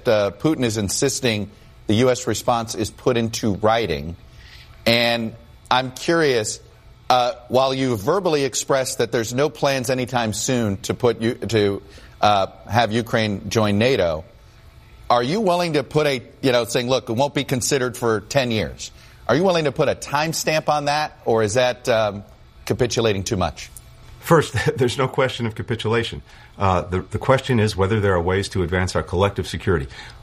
Putin is insisting the U.S. response is put into writing. And I'm curious, while you verbally expressed that there's no plans anytime soon to have Ukraine join NATO, are you willing to put saying, look, it won't be considered for 10 years? Are you willing to put a timestamp on that, or is that capitulating too much? First, there's no question of capitulation. The question is whether there are ways to advance our collective security.